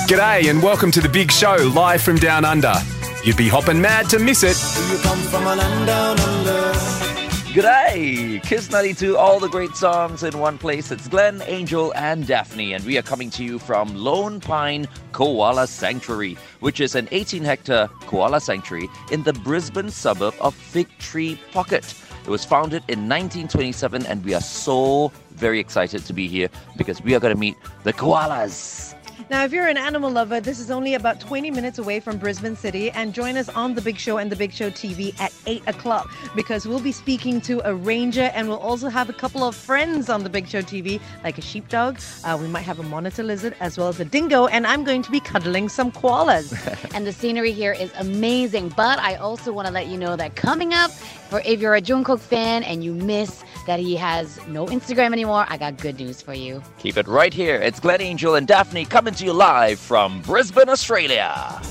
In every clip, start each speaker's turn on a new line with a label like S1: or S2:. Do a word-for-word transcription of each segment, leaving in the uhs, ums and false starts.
S1: G'day and welcome to The Big Show, live from Down Under. You'd be hopping mad to miss it.
S2: You come from a land down under.
S3: G'day! Kiss ninety-two, all the great songs in one place. It's Glenn, Angel, and Daphne, and we are coming to you from Lone Pine Koala Sanctuary, which is an eighteen-hectare koala sanctuary in the Brisbane suburb of Fig Tree Pocket. It was founded in nineteen twenty-seven, and we are so very excited to be here because we are going to meet the koalas.
S4: Now, if you're an animal lover, this is only about twenty minutes away from Brisbane City, and join us on The Big Show and The Big Show T V at eight o'clock because we'll be speaking to a ranger, and we'll also have a couple of friends on The Big Show T V, like a sheepdog. Uh, we might have a monitor lizard as well as a dingo, and I'm going to be cuddling some koalas.
S5: And the scenery here is amazing, but I also want to let you know that coming up, for if you're a Jungkook fan and you miss that he has no Instagram anymore, I got good news for you.
S3: Keep it right here. It's Glenn, Angel, and Daphne coming to you live from Brisbane, Australia.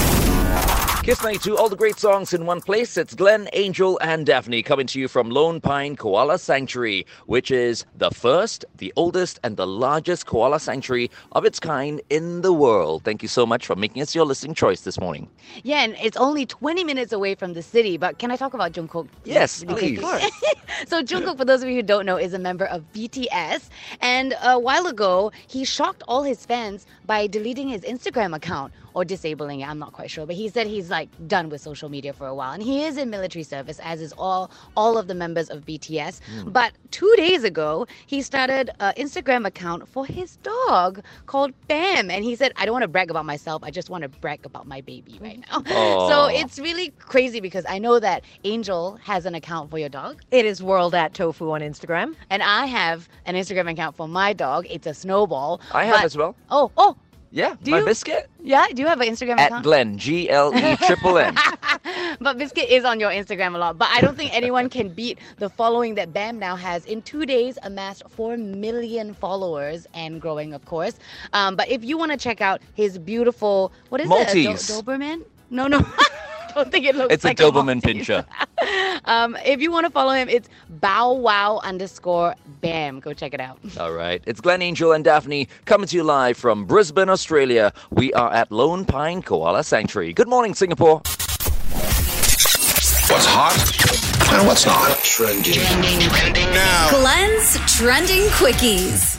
S3: Kiss ninety-two, all the great songs in one place. It's Glenn, Angel, and Daphne coming to you from Lone Pine Koala Sanctuary, which is the first, the oldest, and the largest koala sanctuary of its kind in the world. Thank you so much for making us your listening choice this morning.
S5: Yeah, and it's only twenty minutes away from the city, but can I talk about Jungkook?
S3: Yes,
S5: Really
S3: please.
S5: quickly? So Jungkook, for those of you who don't know, is a member of B T S, and a while ago, he shocked all his fans by deleting his Instagram account, or disabling it, I'm not quite sure, but he said he's like done with social media for a while, and he is in military service, as is all all of the members of B T S. Mm. But two days ago, he started an Instagram account for his dog called Bam, and he said, I don't want to brag about myself, I just want to brag about my baby right now.
S3: Aww.
S5: So it's really crazy because I know that Angel has an account for your dog.
S4: It is world at tofu on Instagram.
S5: And I have an Instagram account for my dog. It's a Snowball.
S3: I have
S5: but-
S3: as well.
S5: Oh, oh,
S3: Yeah,
S5: Do
S3: my
S5: you?
S3: biscuit.
S5: yeah, do you have an Instagram
S3: At
S5: account?
S3: Glenn, G L E triple N.
S5: But Biscuit is on your Instagram a lot. But I don't think anyone can beat the following that Bam now has. In two days, amassed four million followers and growing, of course. Um, but if you want to check out his beautiful, what is
S3: Maltese.
S5: it? A Do- Doberman? No, no. Don't think it looks
S3: It's
S5: like
S3: a Doberman
S5: Maltese.
S3: Pinscher.
S5: um, if you want to follow him, it's bow wow underscore Bam. Go check it out.
S3: All right. It's Glenn, Angel, and Daphne coming to you live from Brisbane, Australia. We are at Lone Pine Koala Sanctuary. Good morning, Singapore.
S6: What's hot and what's not. Trending. Trending now.
S7: Glenn's Trending Quickies.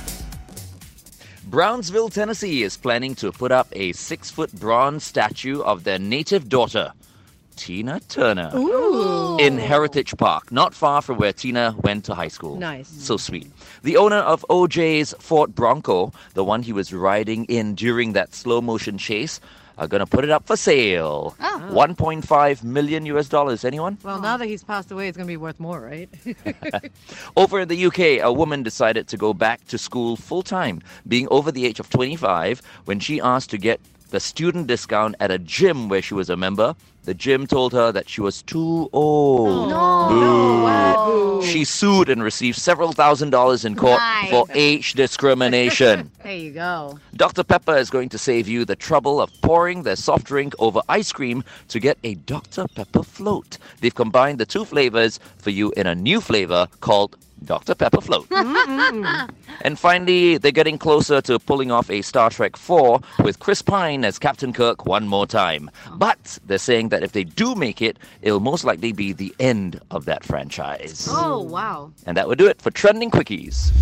S3: Brownsville, Tennessee is planning to put up a six-foot bronze statue of their native daughter, Tina Turner,
S4: Ooh.
S3: in Heritage Park, not far from where Tina went to high school.
S4: Nice.
S3: So sweet. The owner of O J's Ford Bronco, the one he was riding in during that slow-motion chase, are going to put it up for sale.
S5: Oh.
S3: one point five million U S dollars. Anyone?
S4: Well, now that he's passed away, it's going to be worth more, right?
S3: Over in the U K, a woman decided to go back to school full-time, being over the age of twenty-five, when she asked to get the student discount at a gym where she was a member. The gym told her that she was too old.
S5: No.
S3: Boo.
S5: No.
S3: She sued and received several thousand dollars in court
S5: Nice.
S3: for age discrimination.
S5: There you go.
S3: Doctor Pepper is going to save you the trouble of pouring their soft drink over ice cream to get a Doctor Pepper float. They've combined the two flavors for you in a new flavor called Doctor Pepper Float. And finally, they're getting closer to pulling off a Star Trek four with Chris Pine as Captain Kirk one more time. But they're saying that if they do make it, it'll most likely be the end of that franchise.
S5: Oh, wow.
S3: And that would do it for Trending Quickies.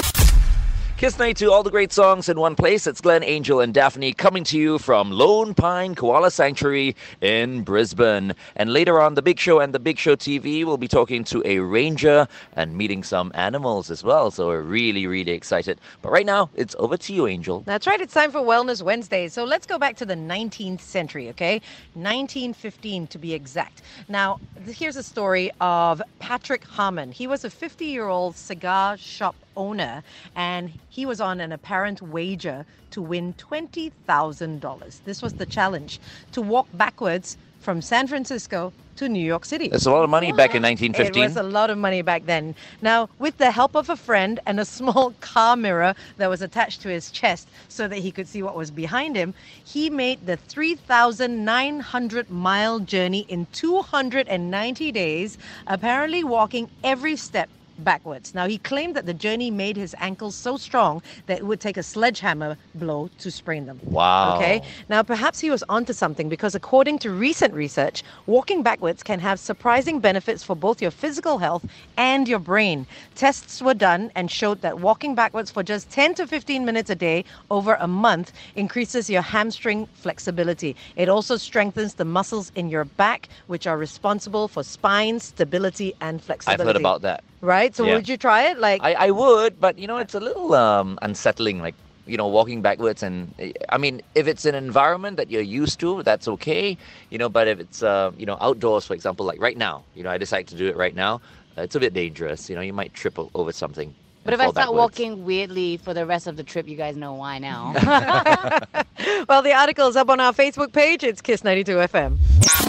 S3: Kiss ninety-two, all the great songs in one place. It's Glenn, Angel, and Daphne coming to you from Lone Pine Koala Sanctuary in Brisbane. And later on, The Big Show and The Big Show T V will be talking to a ranger and meeting some animals as well. So we're really, really excited. But right now, it's over to you, Angel.
S4: That's right. It's time for Wellness Wednesday. So let's go back to the nineteenth century, okay? nineteen fifteen to be exact. Now, th- here's a story of Patrick Harmon. He was a fifty-year-old cigar shop owner, and he was on an apparent wager to win twenty thousand dollars. This was the challenge, to walk backwards from San Francisco to New York City.
S3: That's a lot of money back in nineteen fifteen.
S4: It was a lot of money back then. Now, with the help of a friend and a small car mirror that was attached to his chest so that he could see what was behind him, he made the three thousand nine hundred mile journey in two hundred ninety days, apparently walking every step backwards. Now, he claimed that the journey made his ankles so strong that it would take a sledgehammer blow to sprain them.
S3: Wow.
S4: Okay. Now, perhaps he was onto something because according to recent research, walking backwards can have surprising benefits for both your physical health and your brain. Tests were done and showed that walking backwards for just ten to fifteen minutes a day over a month increases your hamstring flexibility. It also strengthens the muscles in your back, which are responsible for spine stability and flexibility.
S3: I've heard about that.
S4: Right? So
S3: Yeah.
S4: would you try it? Like,
S3: I, I would, but you know, it's a little um, unsettling, like, you know, walking backwards. And I mean, if it's an environment that you're used to, that's okay, you know, but if it's, uh, you know, outdoors, for example, like right now, you know, I decide to do it right now, uh, it's a bit dangerous. You know, you might trip o- over something.
S5: But
S3: and
S5: if I
S3: fall
S5: start
S3: backwards.
S5: walking weirdly for the rest of the trip, you guys know why now.
S4: well, the article is up on our Facebook page. It's Kiss ninety-two F M.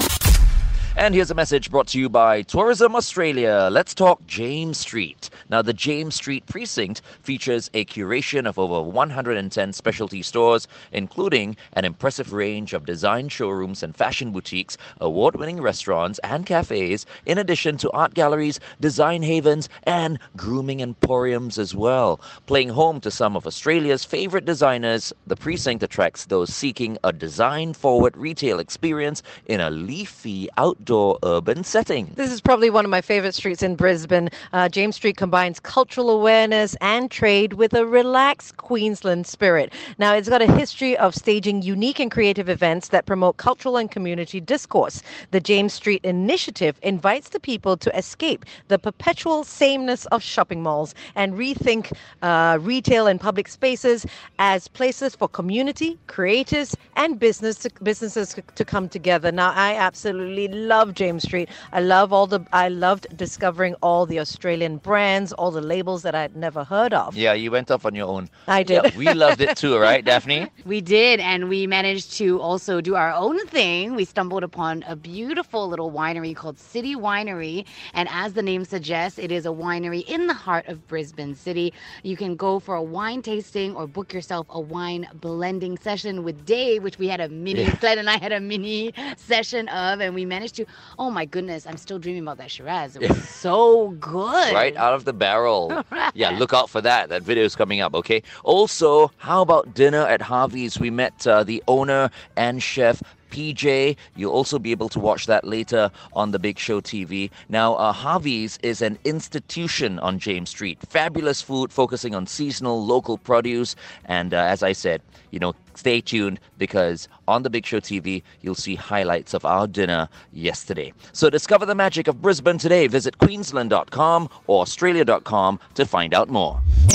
S3: And here's a message brought to you by Tourism Australia. Let's talk James Street. Now, the James Street precinct features a curation of over one hundred ten specialty stores, including an impressive range of design showrooms and fashion boutiques, award-winning restaurants and cafes, in addition to art galleries, design havens, and grooming emporiums as well. Playing home to some of Australia's favorite designers, the precinct attracts those seeking a design-forward retail experience in a leafy outdoor urban setting.
S4: This is probably one of my favorite streets in Brisbane. Uh, James Street combines cultural awareness and trade with a relaxed Queensland spirit. Now, it's got a history of staging unique and creative events that promote cultural and community discourse. The James Street Initiative invites the people to escape the perpetual sameness of shopping malls and rethink uh, retail and public spaces as places for community, creators, and business to, businesses to come together. Now, I absolutely love James Street. I love all the. I loved discovering all the Australian brands, all the labels that I'd never heard of.
S3: Yeah, you went off on your own.
S4: I did.
S3: Yeah, we loved it too, right, Daphne?
S5: We did, and we managed to also do our own thing. We stumbled upon a beautiful little winery called City Winery, and as the name suggests, it is a winery in the heart of Brisbane City. You can go for a wine tasting or book yourself a wine blending session with Dave, which we had a mini,
S3: Yeah.
S5: Glenn and I had a mini session of, and we managed to, oh my goodness, I'm still dreaming about that Shiraz. It was so good.
S3: Right out of the barrel. Yeah, look out for that. That video is coming up, okay? Also, how about dinner at Harvey's? We met uh, the owner and chef, P J. You'll also be able to watch that later on the Big Show T V. Now, uh, Harvey's is an institution on James Street. Fabulous food focusing on seasonal local produce. And uh, as I said, you know, stay tuned because on the Big Show T V, you'll see highlights of our dinner yesterday. So discover the magic of Brisbane today. Visit queensland dot com or australia dot com to find out more.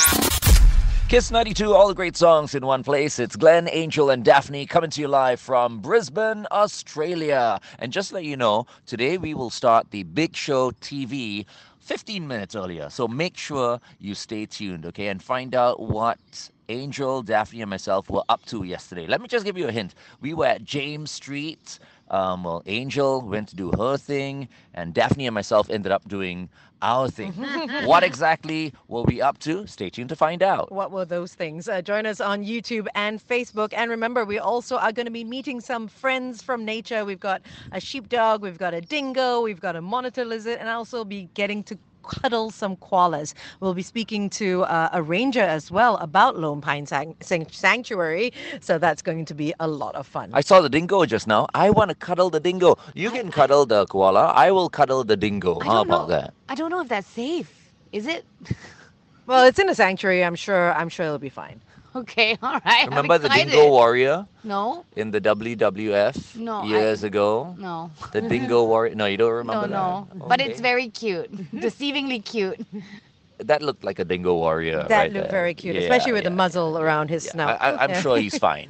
S3: Kiss ninety-two, all the great songs in one place. It's Glenn, Angel, and Daphne coming to you live from Brisbane, Australia. And just to let you know, today we will start the Big Show T V fifteen minutes earlier. So make sure you stay tuned, okay, and find out what Angel, Daphne, and myself were up to yesterday. Let me just give you a hint. We were at James Street. Um, well, Angel went to do her thing, and Daphne and myself ended up doing our thing. What exactly were we up to? Stay tuned to find out.
S4: What were those things? Uh, join us on YouTube and Facebook. And remember, we also are going to be meeting some friends from nature. We've got a sheepdog, we've got a dingo, we've got a monitor lizard, and also be getting to cuddle some koalas. We'll be speaking to uh, a ranger as well about Lone Pine San- San- Sanctuary. So that's going to be a lot of fun.
S3: I saw the dingo just now. I want to cuddle the dingo. You can cuddle the koala. I will cuddle the dingo.
S5: I
S3: How
S5: don't
S3: about
S5: know.
S3: that?
S5: I don't know if that's safe. Is it?
S4: Well, it's in a sanctuary. I'm sure. I'm sure it'll be fine.
S5: Okay, all right. I'm
S3: Remember the
S5: excited.
S3: dingo warrior
S5: No,
S3: in the W W F
S5: No, I-
S3: years ago?
S5: no.
S3: The dingo warrior. No, you don't remember
S5: No,
S3: that?
S5: no. But it's
S3: Okay.
S5: very cute. Deceivingly cute.
S3: That looked like a dingo warrior.
S4: That
S3: right
S4: looked
S3: there.
S4: very cute,
S3: Yeah,
S4: especially with
S3: yeah.
S4: the muzzle around his
S3: Yeah,
S4: snout.
S3: I, I, I'm
S4: Yeah.
S3: sure he's fine.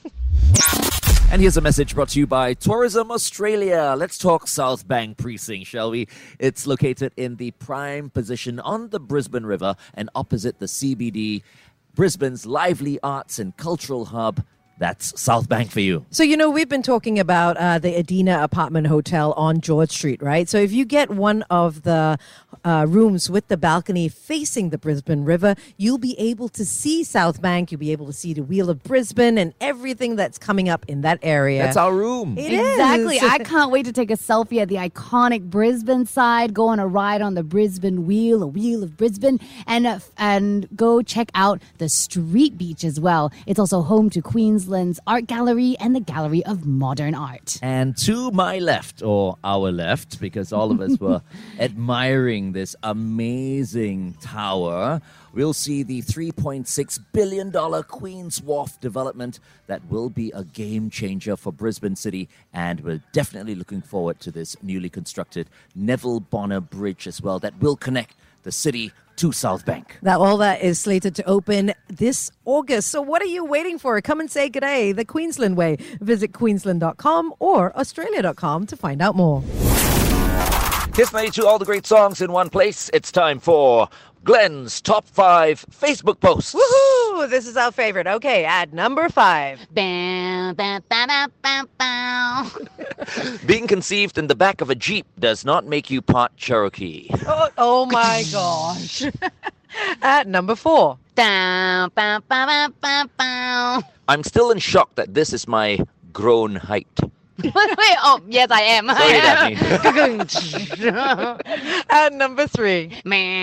S3: And here's a message brought to you by Tourism Australia. Let's talk South Bank Precinct, shall we? It's located in the prime position on the Brisbane River and opposite the C B D, Brisbane's lively arts and cultural hub.
S8: that's South Bank for you.
S4: So, you know, we've been talking about uh, the Adina Apartment Hotel on George Street, right? So if you get one of the uh, rooms with the balcony facing the Brisbane River, you'll be able to see South Bank. You'll be able to see the Wheel of Brisbane and everything that's coming up in that area.
S8: That's our room.
S4: It
S9: Exactly.
S4: is.
S9: I can't wait to take a selfie at the iconic Brisbane side, go on a ride on the Brisbane Wheel, a Wheel of Brisbane, and uh, and go check out the Street Beach as well. It's also home to Queensland's Art Gallery and the Gallery of Modern Art.
S8: And to my left, or our left, because all of us were admiring this amazing tower, we'll see the three point six billion dollars Queen's Wharf development that will be a game changer for Brisbane City. And we're definitely looking forward to this newly constructed Neville Bonner Bridge as well that will connect the city to South Bank.
S4: That all that is slated to open this August. So what are you waiting for? Come and say g'day the Queensland way. Visit queensland dot com or australia dot com to find out more.
S3: Kiss ninety-two, all the great songs in one place. It's time for Glenn's Top five Facebook Posts.
S4: Woohoo! This is our favorite. Okay, at number five.
S5: Bow, bow, bow, bow, bow, bow.
S3: Being conceived in the back of a Jeep does not make you part Cherokee.
S4: Oh, oh my gosh. At number four.
S5: Bow, bow, bow, bow, bow, bow.
S3: I'm still in shock that this is my grown height.
S5: Wait, oh, yes, I am.
S3: Sorry,
S5: I
S3: Daphne.
S4: At number three.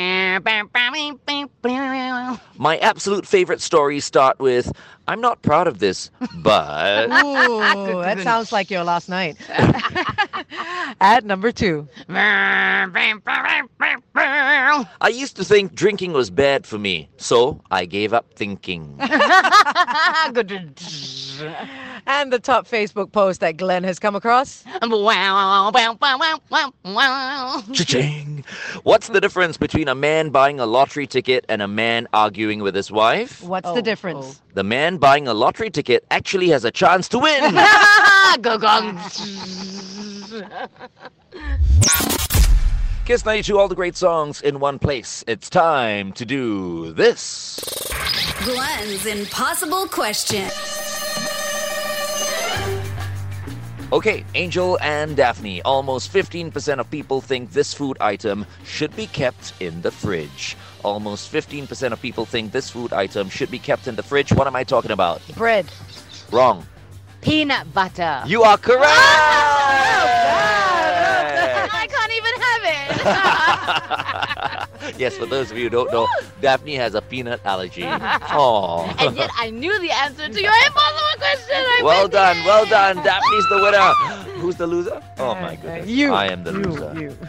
S5: am.
S3: My absolute favorite stories start with, I'm not proud of this, but...
S4: Ooh, that sounds like your last night. At number two.
S3: I used to think drinking was bad for me, so I gave up thinking.
S4: And the top Facebook post that Glenn has come across.
S5: Wow, wow, wow, wow, wow, wow.
S3: Cha-ching! What's the difference between a man buying a lottery ticket and a man arguing with his wife?
S4: What's
S5: Oh,
S4: the difference?
S3: The man buying a lottery ticket actually has a chance to win.
S5: Go, go.
S3: Kiss ninety-two, all the great songs in one place. It's time to do this.
S7: Glenn's Impossible Question.
S3: Okay, Angel and Daphne. Almost fifteen percent of people think this food item should be kept in the fridge. Almost fifteen percent of people think this food item should be kept in the fridge. What am I talking about?
S4: Bread.
S3: Wrong.
S5: Peanut butter.
S3: You are correct!
S5: I can't even have it.
S3: Yes, for those of you who don't know, Daphne has a peanut allergy. Aww.
S5: And yet I knew the answer to your impossible question. I
S3: Well
S5: went
S3: done,
S5: it.
S3: well done. Daphne's the winner. Who's the loser? Oh my goodness.
S4: You.
S3: I am the
S4: you,
S3: loser.
S4: You.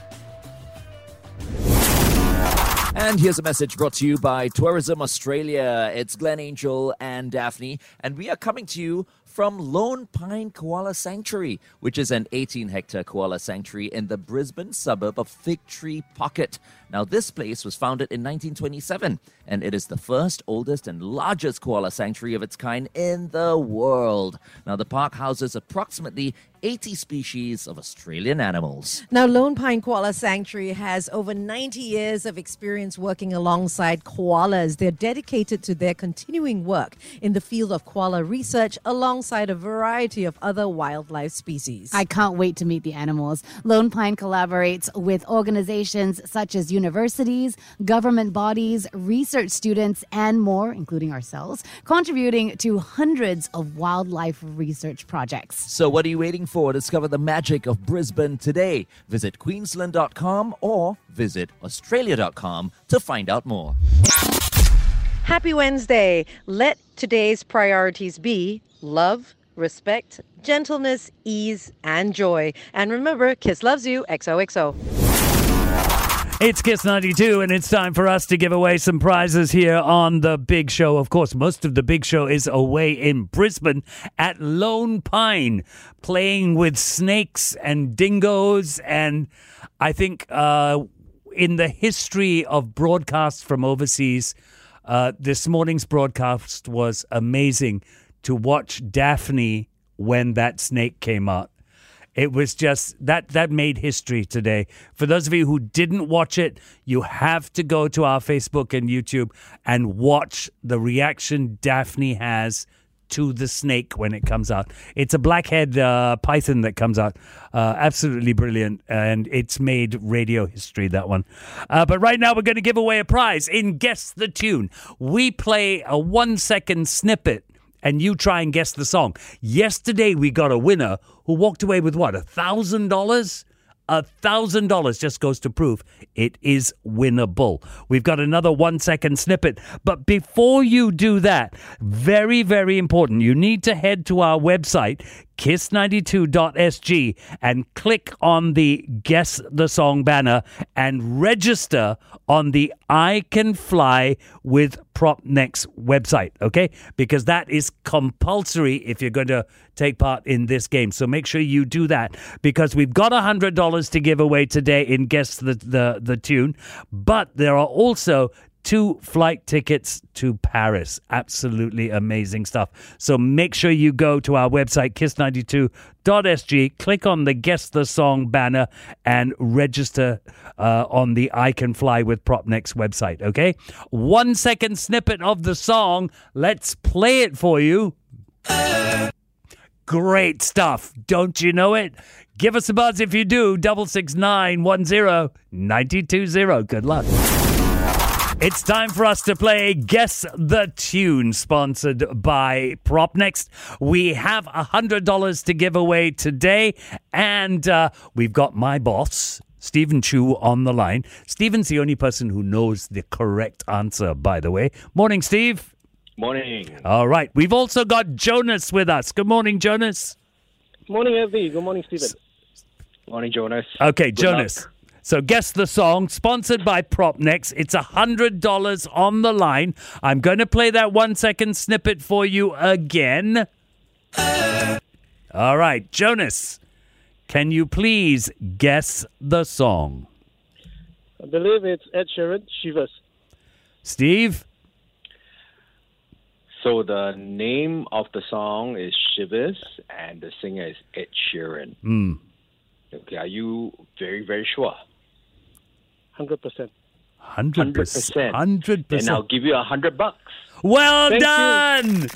S8: And here's a message brought to you by Tourism Australia. It's Glenn, Angel, and Daphne, and we are coming to you from Lone Pine Koala Sanctuary, which is an eighteen hectare koala sanctuary in the Brisbane suburb of Fig Tree Pocket. Now, this place was founded in nineteen twenty-seven, and it is the first, oldest, and largest koala sanctuary of its kind in the world. Now, the park houses approximately eighty species of Australian animals.
S4: Now, Lone Pine Koala Sanctuary has over ninety years of experience working alongside koalas. They're dedicated to their continuing work in the field of koala research alongside a variety of other wildlife species.
S9: I can't wait to meet the animals. Lone Pine collaborates with organizations such as universities, government bodies, research students, and more, including ourselves, contributing to hundreds of wildlife research projects.
S8: So what are you waiting for? Discover the magic of Brisbane today. Visit queensland dot com or visit australia dot com to find out more.
S4: Happy Wednesday. Let today's priorities be love, respect, gentleness, ease, and joy. And remember, Kiss loves you. X O X O.
S10: It's Kiss ninety-two, and it's time for us to give away some prizes here on The Big Show. Of course, most of The Big Show is away in Brisbane at Lone Pine, playing with snakes and dingoes. And I think uh, in the history of broadcasts from overseas, uh, this morning's broadcast was amazing to watch Daphne when that snake came out. It was just, that that made history today. For those of you who didn't watch it, you have to go to our Facebook and YouTube and watch the reaction Daphne has to the snake when it comes out. It's a blackhead uh, python that comes out. Uh, absolutely brilliant. And it's made radio history, that one. Uh, but right now we're going to give away a prize in Guess the Tune. We play a one-second snippet and you try and guess the song. Yesterday we got a winner who walked away with what, a thousand dollars? A thousand dollars just goes to prove it is winnable. We've got another one second snippet. But before you do that, very, very important, you need to head to our website, kiss ninety-two dot s g, and click on the Guess the Song banner and register on the I Can Fly with PropNex website, okay? Because that is compulsory if you're going to take part in this game. So make sure you do that, because we've got one hundred dollars to give away today in Guess the, the, the Tune, but there are also two flight tickets to Paris. Absolutely amazing stuff. So make sure you go to our website, kiss ninety-two dot s g, click on the Guess the Song banner and register uh, on the I Can Fly with PropNex website, okay? One second snippet of the song. Let's play it for you. Great stuff. Don't you know it? Give us a buzz if you do. Double six nine one zero ninety two zero. Good luck. It's time for us to play Guess the Tune, sponsored by PropNex. We have one hundred dollars to give away today, and uh, we've got my boss, Stephen Chu, on the line. Stephen's the only person who knows the correct answer, by the way. Morning, Steve.
S11: Morning.
S10: All right. We've also got Jonas with us. Good morning, Jonas.
S11: Morning, Evie. Good morning, Stephen. Morning, Jonas.
S10: Okay,
S11: Good
S10: Jonas.
S11: luck.
S10: So guess the song, sponsored by PropNex. It's one hundred dollars on the line. I'm going to play that one-second snippet for you again. All right, Jonas, can you please guess the song?
S11: I believe it's Ed Sheeran, Shivers.
S10: Steve?
S12: So the name of the song is Shivers, and the singer is Ed Sheeran.
S10: Mm.
S12: Okay, are you very, very sure?
S11: one hundred percent.
S10: one hundred percent. one hundred percent.
S12: And I'll give you a hundred bucks.
S10: Well
S11: Thank
S10: done!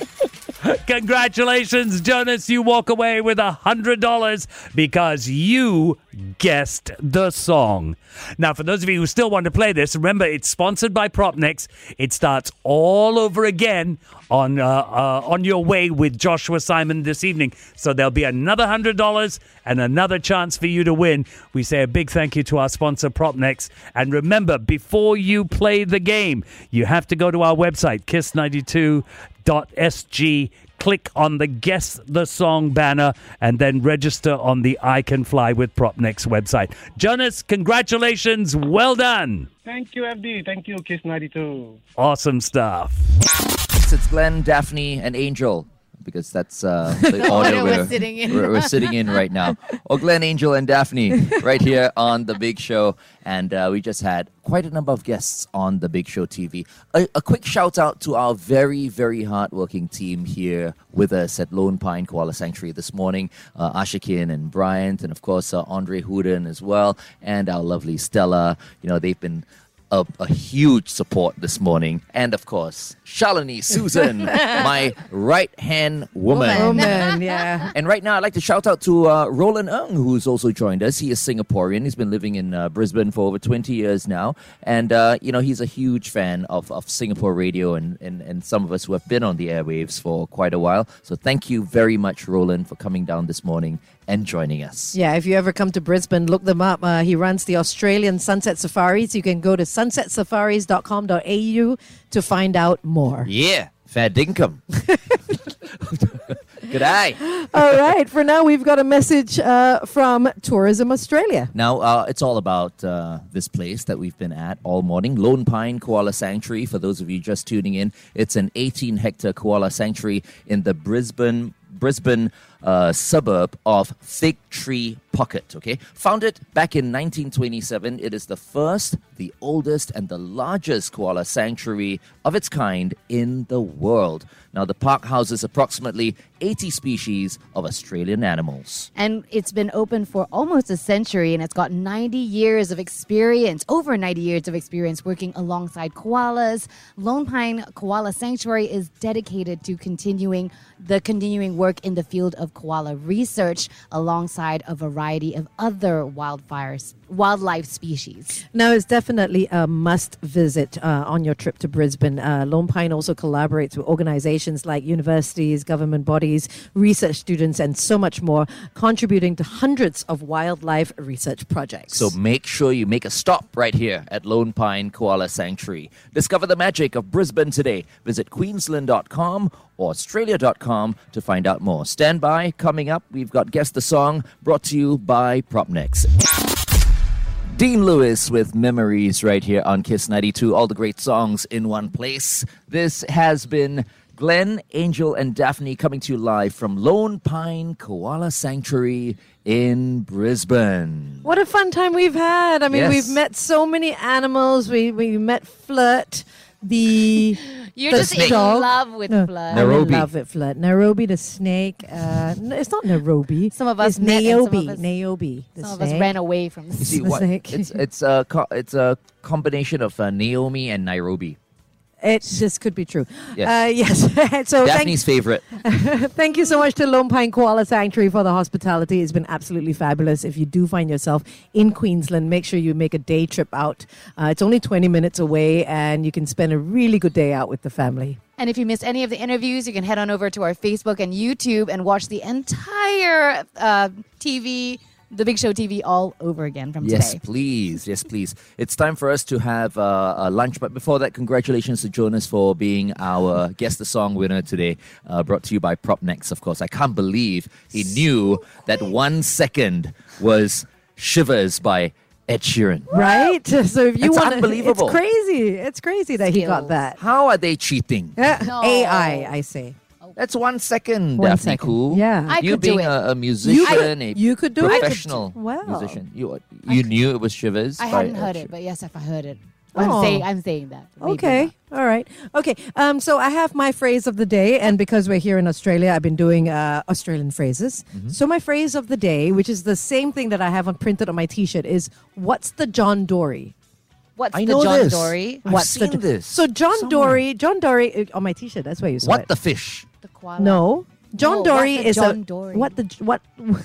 S10: Congratulations, Jonas. You walk away with one hundred dollars because you guessed the song. Now, for those of you who still want to play this, remember it's sponsored by PropNex. It starts all over again on uh, uh, on your way with Joshua Simon this evening. So there'll be another one hundred dollars and another chance for you to win. We say a big thank you to our sponsor, PropNex. And remember, before you play the game, you have to go to our website, kiss ninety-two dot s g. Click on the Guess the Song banner and then register on the I Can Fly with PropNex website. Jonas, congratulations. Well done.
S11: Thank you, F D. Thank you, Kiss ninety-two.
S10: Awesome stuff.
S8: It's Glenn, Daphne, and Angel, because that's uh, the order
S9: we're
S8: we're,
S9: sitting in.
S8: we're, we're sitting in right now. Or Glenn, Angel, and Daphne right here on The Big Show. And uh, we just had quite a number of guests on The Big Show T V. A, a quick shout out to our very, very hardworking team here with us at Lone Pine Koala Sanctuary this morning. Uh, Ashikin and Bryant, and of course uh, Andre Hooden as well, and our lovely Stella. You know, they've been A, a huge support this morning. And of course, Shalini Susan, my right-hand woman.
S4: Woman, yeah.
S8: And right now, I'd like to shout out to uh, Roland Ng, who's also joined us. He is Singaporean. He's been living in uh, Brisbane for over twenty years now. And, uh, you know, he's a huge fan of, of Singapore radio and, and, and some of us who have been on the airwaves for quite a while. So thank you very much, Roland, for coming down this morning and joining us.
S4: Yeah, if you ever come to Brisbane, look them up. Uh, he runs the Australian Sunset Safaris. You can go to sunset safaris dot com dot a u to find out more.
S8: Yeah, fair dinkum. Good eye.
S4: All right, for now, we've got a message uh, from Tourism Australia.
S8: Now, uh, it's all about uh, this place that we've been at all morning, Lone Pine Koala Sanctuary. For those of you just tuning in, it's an eighteen-hectare koala sanctuary in the Brisbane Brisbane uh, suburb of Fig Tree Pocket, okay? Founded back in nineteen twenty-seven, it is the first, the oldest, and the largest koala sanctuary of its kind in the world. Now, the park houses approximately eighty species of Australian animals.
S5: And it's been open for almost a century, and it's got ninety years of experience, over ninety years of experience working alongside koalas. Lone Pine Koala Sanctuary is dedicated to continuing the continuing work in the field of koala research alongside a variety of other wildfires, wildlife species.
S4: Now, it's definitely a must visit uh, on your trip to Brisbane. Uh, Lone Pine also collaborates with organizations like universities, government bodies, research students, and so much more, contributing to hundreds of wildlife research projects.
S8: So make sure you make a stop right here at Lone Pine Koala Sanctuary. Discover the magic of Brisbane today. Visit queensland dot com or australia dot com to find out more. Stand by. Coming up, we've got Guess the Song, brought to you by Propnex. Dean Lewis with Memories right here on Kiss ninety-two. All the great songs in one place. This has been Glenn, Angel, and Daphne coming to you live from Lone Pine Koala Sanctuary in Brisbane.
S4: What a fun time we've had. I mean,
S8: Yes.
S4: we've met so many animals. We we met Flirt, the
S5: You're
S4: the
S5: just in
S4: dog.
S5: love with
S4: No,
S5: Flirt.
S4: I'm
S8: Nairobi.
S4: in love with Flirt. Nairobi the snake. Uh, no, it's not Nairobi.
S5: Some of us
S4: it's
S5: met and some
S4: Niobe.
S5: of us-
S4: Niobe. The
S5: Some of us
S4: snake.
S5: ran away from
S8: You
S5: the
S8: see what?
S4: Snake.
S8: It's it's a co- it's a combination of uh, Naomi and Nairobi.
S4: It just could be true.
S8: Yes.
S4: Uh, yes. so thank,
S8: Daphne's favorite.
S4: thank you so much to Lone Pine Koala Sanctuary for the hospitality. It's been absolutely fabulous. If you do find yourself in Queensland, make sure you make a day trip out. Uh, it's only twenty minutes away, and you can spend a really good day out with the family.
S5: And if you missed any of the interviews, you can head on over to our Facebook and YouTube and watch the entire uh, T V, The Big Show T V, all over again from
S8: Yes,
S5: today.
S8: please. Yes, please. It's time for us to have uh, a lunch. But before that, congratulations to Jonas for being our Guess the Song winner today. Uh, brought to you by Propnex, of course. I can't believe he knew that one second was Shivers by Ed Sheeran.
S4: Right? So if you
S8: That's
S4: want,
S8: unbelievable.
S4: It's crazy. It's crazy that he got
S5: Skills.
S4: that.
S8: How are they cheating?
S4: Uh,
S5: No.
S4: A I, I say.
S8: That's one second,
S4: One
S8: Daphne
S4: second.
S8: Koo.
S4: Yeah.
S5: I
S8: you
S5: could do
S8: being
S5: it.
S8: a, a musician, a
S4: you could do it.
S8: professional
S4: Wow.
S8: musician. You you knew it was Shivers.
S5: I
S8: by
S5: hadn't
S8: Ed
S5: heard
S8: Sheeran.
S5: it, but yes, if I heard it.
S4: Oh.
S5: I'm saying I'm saying that. Maybe
S4: Okay.
S5: not.
S4: All right. Okay. Um, so I have my phrase of the day, and because we're here in Australia, I've been doing uh, Australian phrases.
S8: Mm-hmm.
S4: So my phrase of the day, which is the same thing that I have on printed on my T-shirt, is "What's the John Dory?"
S5: What's
S8: I
S5: the
S8: know
S5: John
S8: this.
S5: Dory?
S8: I've
S4: What's
S8: seen
S4: the
S8: this
S4: So John
S8: somewhere.
S4: Dory, John Dory uh, on my T-shirt. That's where you saw
S8: What
S4: it.
S8: the fish?
S5: The koala.
S4: No, John
S5: No,
S4: Dory
S5: what the
S4: is
S5: John
S4: a
S5: Dory?
S4: what the what.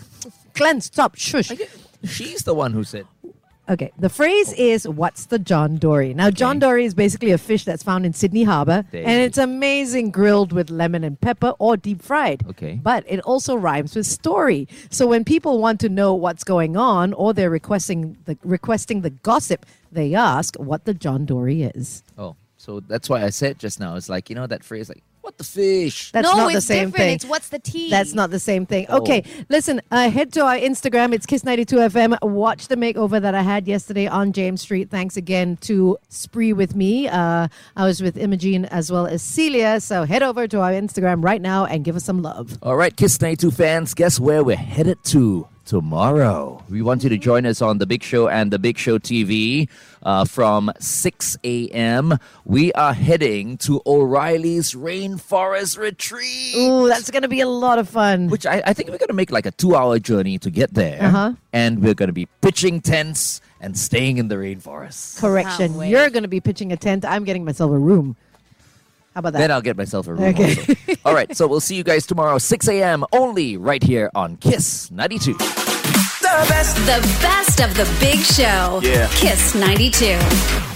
S4: Glenn, stop! Shush.
S8: She's the one who said.
S4: Okay, the phrase is "What's the John Dory?" Now, John Dory is basically a fish that's found in Sydney Harbour,
S8: There
S4: and
S8: you
S4: it's amazing grilled with lemon and pepper or deep fried.
S8: Okay.
S4: But it also rhymes with story. So when people want to know what's going on, or they're requesting the requesting the gossip, they ask what the John Dory is.
S8: Oh, so that's why I said just now. It's like, you know, that phrase like, what the fish?
S4: That's
S5: no,
S4: not
S5: it's
S4: the same
S5: different.
S4: thing.
S5: It's what's the tea?
S4: That's not the same thing.
S8: Oh.
S4: Okay, listen, uh, head to our Instagram. It's Kiss ninety-two F M. Watch the makeover that I had yesterday on James Street. Thanks again to Spree with me. Uh, I was with Imogene as well as Celia. So head over to our Instagram right now and give us some love.
S8: All right, Kiss ninety-two fans, guess where we're headed to tomorrow? We want you to join us on The Big Show and The Big Show T V uh, from six a.m. We are heading to O'Reilly's Rainforest Retreat.
S4: Ooh, that's going to be a lot of fun.
S8: Which I, I think we're going to make like a two-hour journey to get there.
S4: Uh-huh.
S8: And we're going to be pitching tents and staying in the rainforest.
S4: Correction.
S5: Can't wait.
S4: You're going to be pitching a tent. I'm getting myself a room. How about that?
S8: Then I'll get myself a room
S4: Okay.
S8: also. All right, so we'll see you guys tomorrow, six a.m. only right here on Kiss ninety-two.
S7: The best. The best of the Big Show.
S1: Yeah.
S7: Kiss ninety-two.